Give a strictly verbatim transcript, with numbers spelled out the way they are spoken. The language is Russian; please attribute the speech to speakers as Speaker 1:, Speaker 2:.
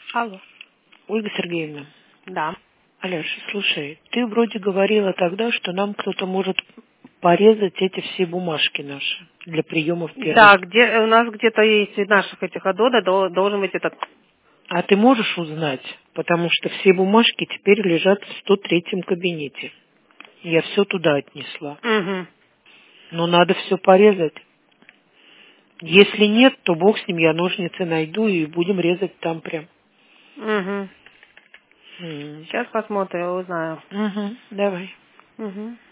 Speaker 1: Алло.
Speaker 2: Ольга Сергеевна.
Speaker 1: Да.
Speaker 2: Алёша, слушай, ты вроде говорила тогда, что нам кто-то может порезать эти все бумажки наши для приема в первый.
Speaker 1: Да, где у нас где-то есть из наших этих адода должен быть этот.
Speaker 2: А ты можешь узнать? Потому что все бумажки теперь лежат в сто третьем кабинете. Я все туда отнесла.
Speaker 1: Угу.
Speaker 2: Но надо все порезать. Если нет, то бог с ним, я ножницы найду и будем резать там прям.
Speaker 1: Угу.
Speaker 2: М.
Speaker 1: Сейчас посмотрим, узнаю.
Speaker 2: Угу, давай.
Speaker 1: Угу.